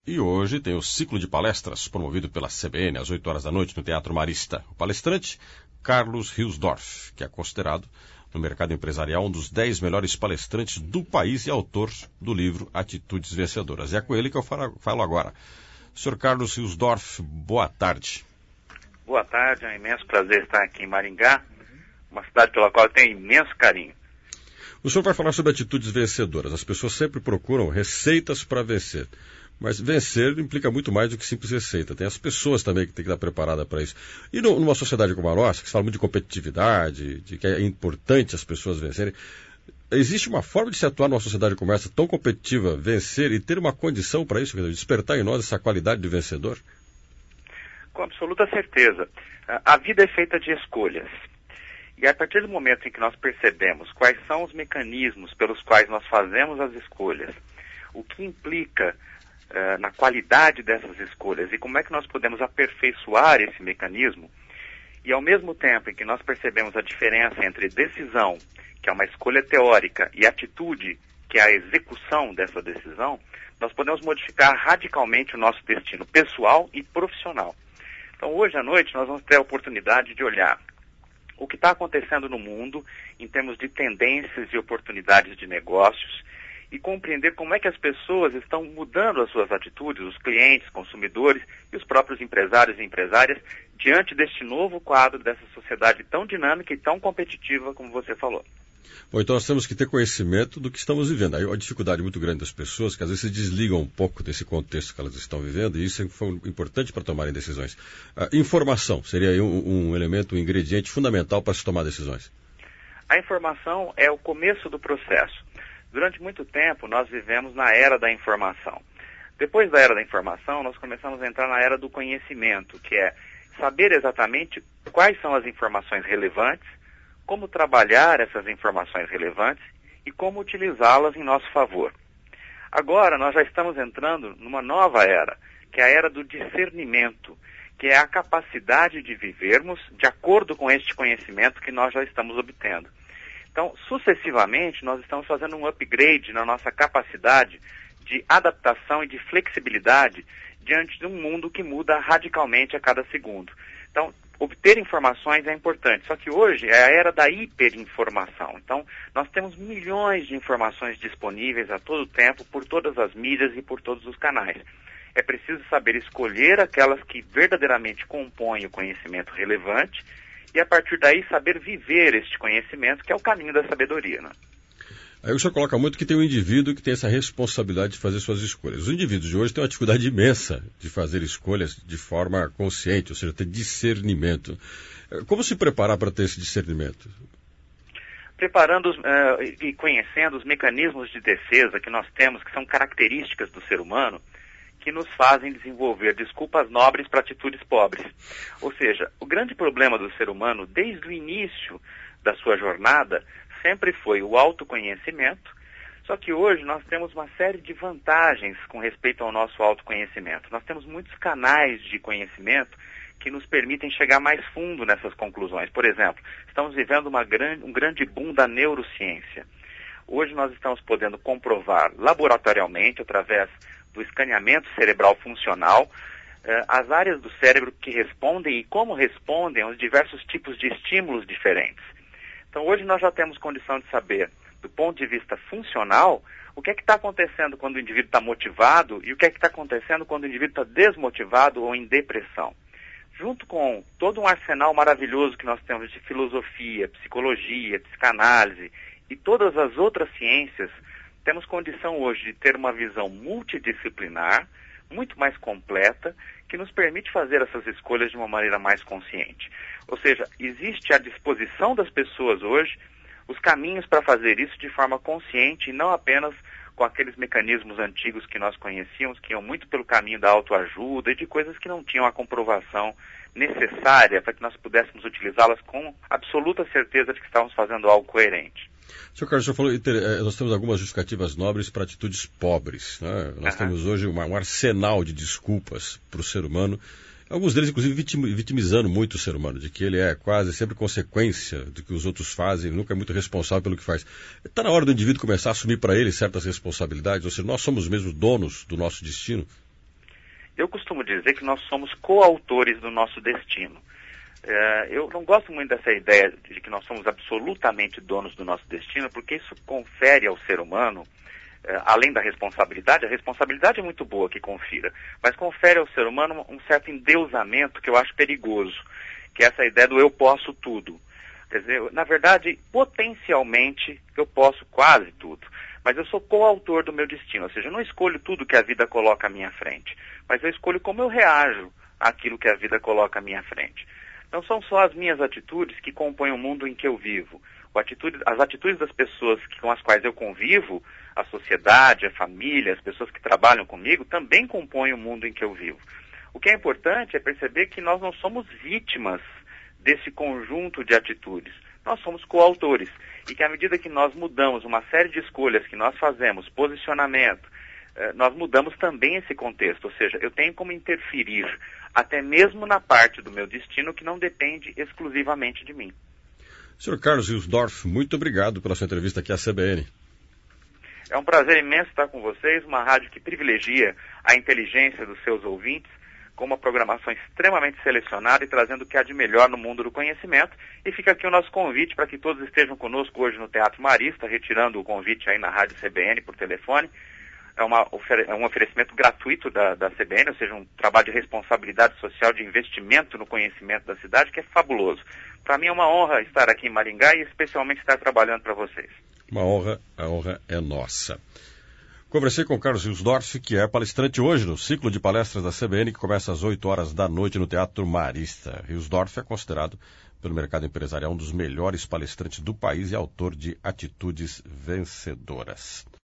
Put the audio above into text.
E hoje tem o ciclo de palestras promovido pela CBN às 8 horas da noite no Teatro Marista. O palestrante, Carlos Riosdorf, que é considerado no mercado empresarial um dos 10 melhores palestrantes do país e autor do livro Atitudes Vencedoras. É com ele que eu falo agora. Sr. Carlos Riosdorf, boa tarde. Boa tarde, é um imenso prazer estar aqui em Maringá, uma cidade pela qual eu tenho imenso carinho. O senhor vai falar sobre atitudes vencedoras. As pessoas sempre procuram receitas para vencer. Mas vencer implica muito mais do que simples receita. Tem as pessoas também que têm que estar preparadas para isso. E numa sociedade como a nossa, que se fala muito de competitividade, de que é importante as pessoas vencerem, existe uma forma de se atuar numa sociedade como essa, tão competitiva, vencer e ter uma condição para isso, despertar em nós essa qualidade de vencedor? Com absoluta certeza. A vida é feita de escolhas. E a partir do momento em que nós percebemos quais são os mecanismos pelos quais nós fazemos as escolhas, o que implica na qualidade dessas escolhas e como é que nós podemos aperfeiçoar esse mecanismo, e ao mesmo tempo em que nós percebemos a diferença entre decisão, que é uma escolha teórica, e atitude, que é a execução dessa decisão, nós podemos modificar radicalmente o nosso destino pessoal e profissional. Então hoje à noite nós vamos ter a oportunidade de olhar o que está acontecendo no mundo em termos de tendências e oportunidades de negócios, e compreender como é que as pessoas estão mudando as suas atitudes, os clientes, consumidores e os próprios empresários e empresárias, diante deste novo quadro dessa sociedade tão dinâmica e tão competitiva como você falou. Bom, então nós temos que ter conhecimento do que estamos vivendo. Aí a dificuldade muito grande das pessoas, que às vezes se desligam um pouco desse contexto que elas estão vivendo, e isso foi importante para tomarem decisões. Informação seria aí um elemento, um ingrediente fundamental para se tomar decisões. A informação é o começo do processo. Durante muito tempo, nós vivemos na era da informação. Depois da era da informação, nós começamos a entrar na era do conhecimento, que é saber exatamente quais são as informações relevantes, como trabalhar essas informações relevantes e como utilizá-las em nosso favor. Agora, nós já estamos entrando numa nova era, que é a era do discernimento, que é a capacidade de vivermos de acordo com este conhecimento que nós já estamos obtendo. Então, sucessivamente, nós estamos fazendo um upgrade na nossa capacidade de adaptação e de flexibilidade diante de um mundo que muda radicalmente a cada segundo. Então, obter informações é importante, só que hoje é a era da hiperinformação. Então, nós temos milhões de informações disponíveis a todo tempo, por todas as mídias e por todos os canais. É preciso saber escolher aquelas que verdadeiramente compõem o conhecimento relevante, e a partir daí saber viver este conhecimento, que é o caminho da sabedoria, né? Aí o senhor coloca muito que tem um indivíduo que tem essa responsabilidade de fazer suas escolhas. Os indivíduos de hoje têm uma dificuldade imensa de fazer escolhas de forma consciente, ou seja, ter discernimento. Como se preparar para ter esse discernimento? Preparando e conhecendo os mecanismos de defesa que nós temos, que são características do ser humano, que nos fazem desenvolver desculpas nobres para atitudes pobres. Ou seja, o grande problema do ser humano, desde o início da sua jornada, sempre foi o autoconhecimento, só que hoje nós temos uma série de vantagens com respeito ao nosso autoconhecimento. Nós temos muitos canais de conhecimento que nos permitem chegar mais fundo nessas conclusões. Por exemplo, estamos vivendo um grande boom da neurociência. Hoje nós estamos podendo comprovar laboratorialmente, através do escaneamento cerebral funcional, as áreas do cérebro que respondem e como respondem aos diversos tipos de estímulos diferentes. Então hoje nós já temos condição de saber, do ponto de vista funcional, o que é que está acontecendo quando o indivíduo está motivado e o que é que está acontecendo quando o indivíduo está desmotivado ou em depressão. Junto com todo um arsenal maravilhoso que nós temos de filosofia, psicologia, psicanálise e todas as outras ciências, temos condição hoje de ter uma visão multidisciplinar, muito mais completa, que nos permite fazer essas escolhas de uma maneira mais consciente. Ou seja, existe à disposição das pessoas hoje os caminhos para fazer isso de forma consciente e não apenas com aqueles mecanismos antigos que nós conhecíamos, que iam muito pelo caminho da autoajuda e de coisas que não tinham a comprovação necessária para que nós pudéssemos utilizá-las com absoluta certeza de que estávamos fazendo algo coerente. Sr. Carlos, o senhor falou, nós temos algumas justificativas nobres para atitudes pobres, né? Nós temos hoje um arsenal de desculpas para o ser humano, alguns deles inclusive vitimizando muito o ser humano, de que ele é quase sempre consequência do que os outros fazem, ele nunca é muito responsável pelo que faz. Está na hora do indivíduo começar a assumir para ele certas responsabilidades, ou seja, nós somos mesmo donos do nosso destino? Eu costumo dizer que nós somos coautores do nosso destino. Eu não gosto muito dessa ideia de que nós somos absolutamente donos do nosso destino, porque isso confere ao ser humano, além da responsabilidade, a responsabilidade é muito boa que confira, mas confere ao ser humano um certo endeusamento que eu acho perigoso, que é essa ideia do eu posso tudo. Quer dizer, na verdade, potencialmente, eu posso quase tudo, mas eu sou coautor do meu destino, ou seja, eu não escolho tudo que a vida coloca à minha frente, mas eu escolho como eu reajo àquilo que a vida coloca à minha frente. Não são só as minhas atitudes que compõem o mundo em que eu vivo. As atitudes das pessoas com as quais eu convivo, a sociedade, a família, as pessoas que trabalham comigo, também compõem o mundo em que eu vivo. O que é importante é perceber que nós não somos vítimas desse conjunto de atitudes. Nós somos coautores. E que à medida que nós mudamos uma série de escolhas que nós fazemos, posicionamento, nós mudamos também esse contexto. Ou seja, eu tenho como interferir até mesmo na parte do meu destino que não depende exclusivamente de mim. Sr. Carlos Wilsdorf, muito obrigado pela sua entrevista aqui à CBN. É um prazer imenso estar com vocês, uma rádio que privilegia a inteligência dos seus ouvintes, com uma programação extremamente selecionada e trazendo o que há de melhor no mundo do conhecimento. E fica aqui o nosso convite para que todos estejam conosco hoje no Teatro Marista, retirando o convite aí na Rádio CBN por telefone. É um oferecimento gratuito da CBN, ou seja, um trabalho de responsabilidade social, de investimento no conhecimento da cidade, que é fabuloso. Para mim é uma honra estar aqui em Maringá e especialmente estar trabalhando para vocês. Uma honra, a honra é nossa. Conversei com o Carlos Wilsdorf, que é palestrante hoje no ciclo de palestras da CBN, que começa às 8 horas da noite no Teatro Marista. Wilsdorf é considerado pelo mercado empresarial um dos melhores palestrantes do país e autor de Atitudes Vencedoras.